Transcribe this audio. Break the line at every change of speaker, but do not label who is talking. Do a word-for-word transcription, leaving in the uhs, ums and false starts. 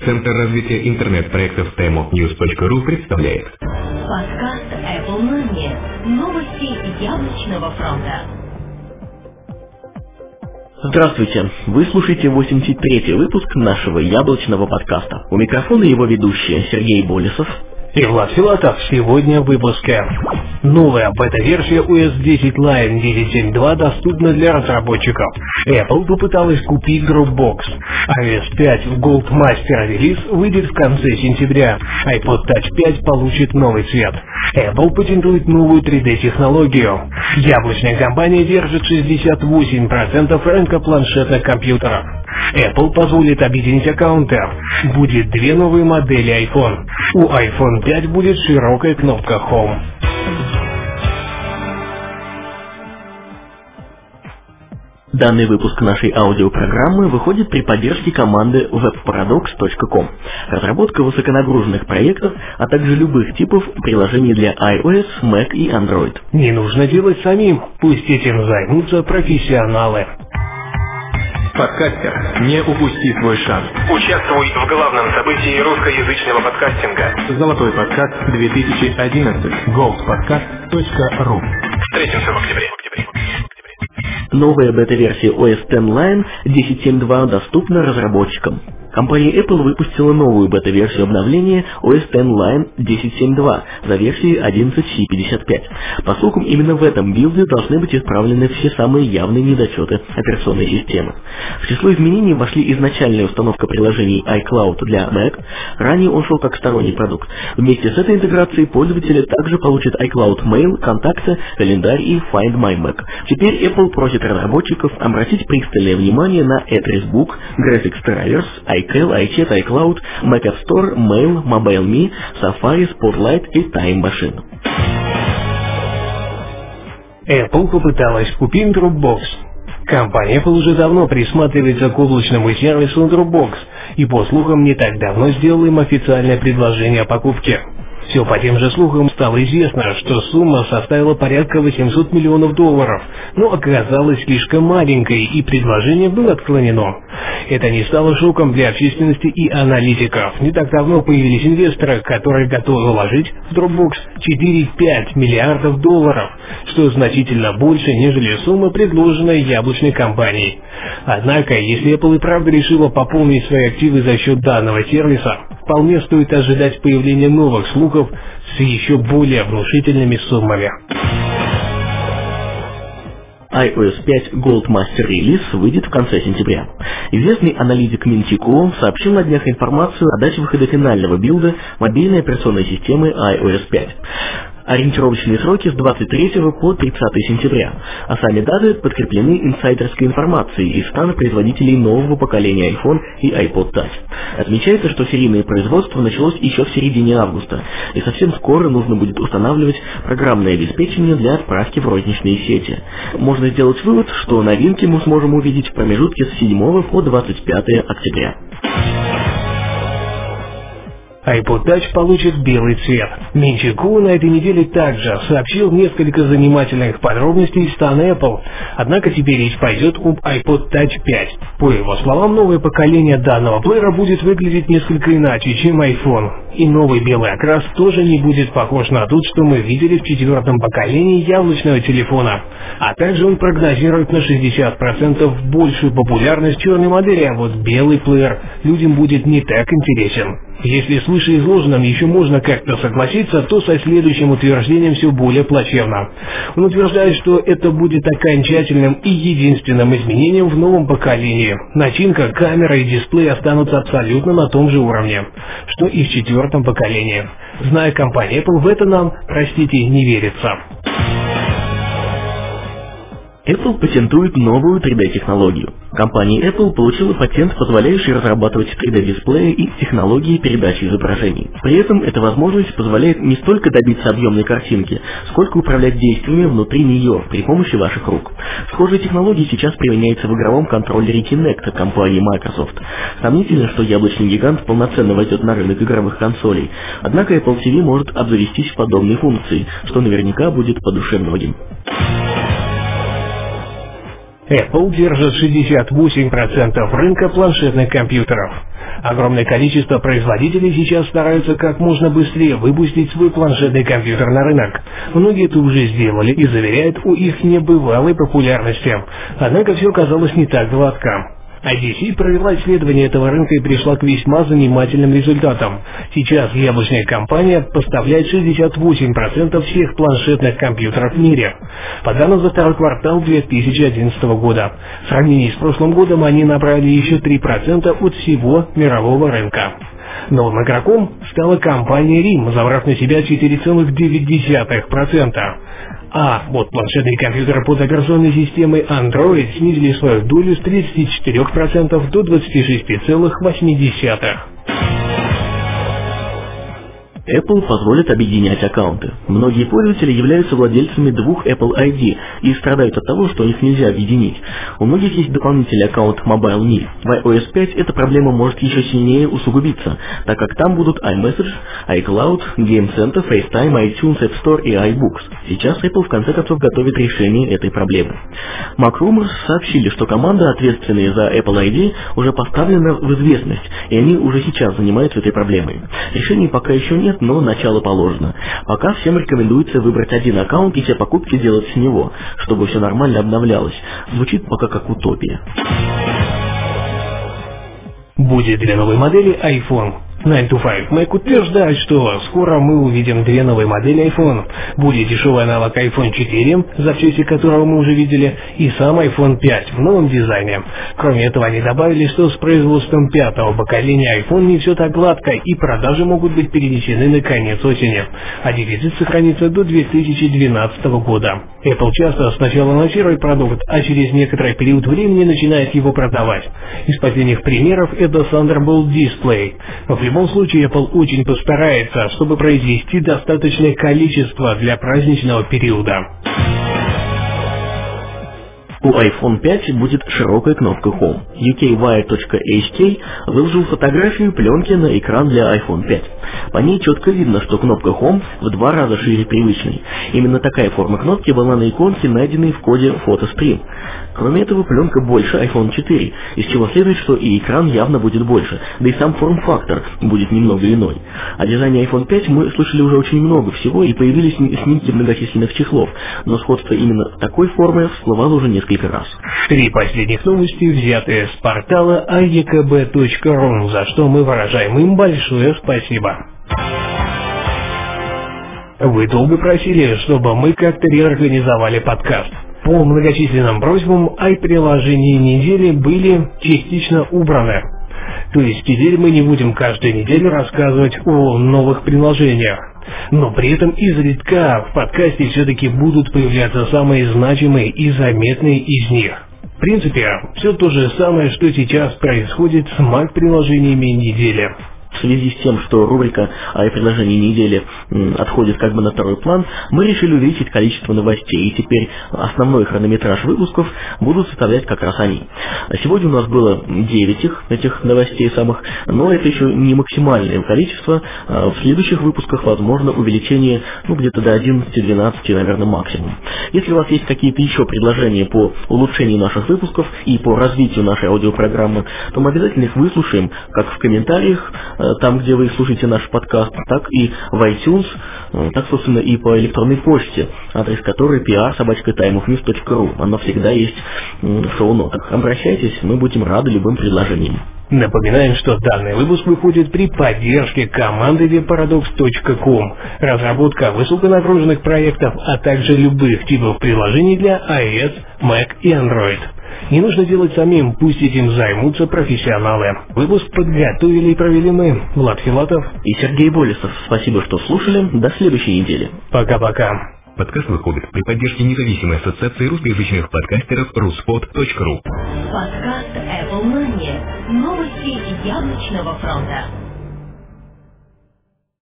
Центр развития интернет-проектов таймопньюз точка ру представляет
подкаст Apple Money. Новости яблочного фронта.
Здравствуйте! Вы слушаете восемьдесят третий выпуск нашего яблочного подкаста. У микрофона его ведущие Сергей Болесов
и Влад Филатов. Сегодня в выпуске. Новая бета-версия о эс десять Lion десять точка семь точка два доступна для разработчиков. Apple попыталась купить Dropbox. ай о эс пять в Gold Master релиз выйдет в конце сентября. iPod Touch пять получит новый цвет. Apple патентует новую три дэ-технологию. Яблочная компания держит шестьдесят восемь процентов рынка планшетных компьютеров. Apple позволит объединить аккаунты. Будет две новые модели iPhone. У айфон пять будет широкая кнопка Home.
Данный выпуск нашей аудиопрограммы выходит при поддержке команды веб парадокс точка ком. Разработка высоконагруженных проектов, а также любых типов приложений для iOS, Mac и Android.
Не нужно делать самим, пусть этим займутся профессионалы.
Подкастер, не упусти свой шанс. Участвуй в главном событии русскоязычного подкастинга. Золотой подкаст две тысячи одиннадцать. голд подкаст точка ру. Встретимся в октябре.
Новая бета-версия о эс десять Lion десять точка семь точка два доступна разработчикам. Компания Apple выпустила новую бета-версию обновления о эс десять Lion десять точка семь точка два за версией одиннадцать си пятьдесят пять. По слухам, именно в этом билде должны быть исправлены все самые явные недочеты операционной системы. В число изменений вошли изначальная установка приложений iCloud для Mac, ранее он шел как сторонний продукт. Вместе с этой интеграцией пользователи также получат iCloud Mail, контакты, календарь и Find My Mac. Теперь Apple просит разработчиков обратить пристальное внимание на Address Book, Graphics Drivers, iCal, iChat, iCloud, Mac App Store, Mail, MobileMe, Safari, Spotlight и Time Machine.
Apple попыталась купить Dropbox. Компания Apple уже давно присматривается к облачному сервису Dropbox и, по слухам, не так давно сделала им официальное предложение о покупке. Все по тем же слухам стало известно, что сумма составила порядка восемьсот миллионов долларов, но оказалась слишком маленькой, и предложение было отклонено. Это не стало шоком для общественности и аналитиков. Не так давно появились инвесторы, которые готовы вложить в Dropbox четыре целых пять десятых миллиардов долларов, что значительно больше, нежели сумма, предложенная яблочной компанией. Однако, если Apple и правда решила пополнить свои активы за счет данного сервиса, вполне стоит ожидать появления новых слухов с еще более внушительными суммами.
ай о эс пять Gold Master релиз выйдет в конце сентября. Известный аналитик Минтико сообщил на днях информацию о дате выхода финального билда мобильной операционной системы ай о эс пять. Ориентировочные сроки с двадцать третьего по тридцатое сентября, а сами даты подкреплены инсайдерской информацией из стана производителей нового поколения iPhone и iPod Touch. Отмечается, что серийное производство началось еще в середине августа, и совсем скоро нужно будет устанавливать программное обеспечение для отправки в розничные сети. Можно сделать вывод, что новинки мы сможем увидеть в промежутке с седьмого по двадцать пятое октября.
iPod Touch получит белый цвет. Минчику на этой неделе также сообщил несколько занимательных подробностей стана Apple, однако теперь речь пойдет об iPod Touch пять. По его словам, новое поколение данного плеера будет выглядеть несколько иначе, чем iPhone, и новый белый окрас тоже не будет похож на тот, что мы видели в четвертом поколении яблочного телефона. А также он прогнозирует на шестьдесят процентов большую популярность черной модели, а вот белый плеер людям будет не так интересен. Если с вышеизложенным еще можно как-то согласиться, то со следующим утверждением все более плачевно. Он утверждает, что это будет окончательным и единственным изменением в новом поколении. Начинка, камера и дисплей останутся абсолютно на том же уровне, что и в четвертом поколении. Зная компанию Apple, в это нам, простите, не верится.
Apple патентует новую три дэ-технологию. Компания Apple получила патент, позволяющий разрабатывать три дэ-дисплеи и технологии передачи изображений. При этом эта возможность позволяет не столько добиться объемной картинки, сколько управлять действиями внутри нее при помощи ваших рук. Схожие технологии сейчас применяются в игровом контроллере Kinect компании Microsoft. Сомнительно, что яблочный гигант полноценно войдет на рынок игровых консолей, однако Apple ти ви может обзавестись подобной функцией, что наверняка будет по душе многим.
Apple держит шестьдесят восемь процентов рынка планшетных компьютеров. Огромное количество производителей сейчас стараются как можно быстрее выпустить свой планшетный компьютер на рынок. Многие это уже сделали и заверяют о их небывалой популярности. Однако все казалось не так гладко. ай ди си провела исследование этого рынка и пришла к весьма занимательным результатам. Сейчас яблочная компания поставляет шестьдесят восемь процентов всех планшетных компьютеров в мире. По данным за второй квартал две тысячи одиннадцатого года. В сравнении с прошлым годом они набрали еще три процента от всего мирового рынка. Новым игроком стала компания рим, забрав на себя четыре целых девять десятых процента. А вот планшетные компьютеры под операционной системой Android снизили свою долю с тридцати четырёх процентов до двадцати шести целых восьми десятых процента.
Apple позволит объединять аккаунты. Многие пользователи являются владельцами двух Apple ай ди и страдают от того, что их нельзя объединить. У многих есть дополнительный аккаунт MobileMe. В ай о эс пять эта проблема может еще сильнее усугубиться, так как там будут iMessage, iCloud, Game Center, FaceTime, iTunes, App Store и iBooks. Сейчас Apple в конце концов готовит решение этой проблемы. MacRumors сообщили, что команда, ответственная за Apple ай ди, уже поставлена в известность, и они уже сейчас занимаются этой проблемой. Решений пока еще нет, но начало положено. Пока всем рекомендуется выбрать один аккаунт и все покупки делать с него, чтобы все нормально обновлялось. Звучит пока как утопия.
Будет две новые модели iPhone. девять to пять Mac утверждает, что скоро мы увидим две новые модели iPhone. Будет дешевый аналог айфон четыре, запчасти которого мы уже видели, и сам айфон пять в новом дизайне. Кроме этого, они добавили, что с производством пятого поколения iPhone не все так гладко, и продажи могут быть перенесены на конец осени, а дефицит сохранится до две тысячи двенадцатого года. Apple часто сначала анонсирует продукт, а через некоторый период времени начинает его продавать. Из последних примеров это Thunderbolt Display. В любом случае, Apple очень постарается, чтобы произвести достаточное количество для праздничного периода.
У айфон пять будет широкая кнопка Home. ю кей вайр точка эйч кей выложил фотографию пленки на экран для айфон пять. По ней четко видно, что кнопка Home в два раза шире привычной. Именно такая форма кнопки была на иконке, найденной в коде PhotoStream. Кроме этого, пленка больше айфон четыре, из чего следует, что и экран явно будет больше, да и сам форм-фактор будет немного иной. О дизайне айфон пять мы слышали уже очень много всего, и появились снимки многочисленных чехлов, но сходство именно такой формы всплывало уже несколько раз.
Три последних новости взяты с портала ай и кей би точка ру, за что мы выражаем им большое спасибо. Вы долго просили, чтобы мы как-то реорганизовали подкаст. По многочисленным просьбам ай-приложения недели были частично убраны. То есть теперь мы не будем каждую неделю рассказывать о новых приложениях. Но при этом изредка в подкасте все-таки будут появляться самые значимые и заметные из них. В принципе, все то же самое, что сейчас происходит с Mac-приложениями недели.
В связи с тем, что рубрика «Ай-приложение недели» отходит как бы на второй план, мы решили увеличить количество новостей, и теперь основной хронометраж выпусков будут составлять как раз они. Сегодня у нас было девять их, этих новостей самых, но это еще не максимальное количество. В следующих выпусках возможно увеличение ну, где-то до одиннадцати-двенадцати, наверное, максимум. Если у вас есть какие-то еще предложения по улучшению наших выпусков и по развитию нашей аудиопрограммы, то мы обязательно их выслушаем как в комментариях, там, где вы слушаете наш подкаст, так и в iTunes, так, собственно, и по электронной почте, адрес которой пи ар собака тайм оф ньюс точка ру. Она всегда есть в шоу-нотах. Обращайтесь, мы будем рады любым предложениям.
Напоминаем, что данный выпуск выходит при поддержке команды веб парадокс точка ком. Разработка высоконагруженных проектов, а также любых типов приложений для iOS, Mac и Android. Не нужно делать самим, пусть этим займутся профессионалы. Выпуск подготовили и провели мы, Влад Филатов
и Сергей Болесов. Спасибо, что слушали. До следующей недели.
Пока-пока.
Подкаст выходит при поддержке независимой ассоциации русскоязычных подкастеров руспод точка ру.
Подкаст Apple Money. Новости яблочного фронта.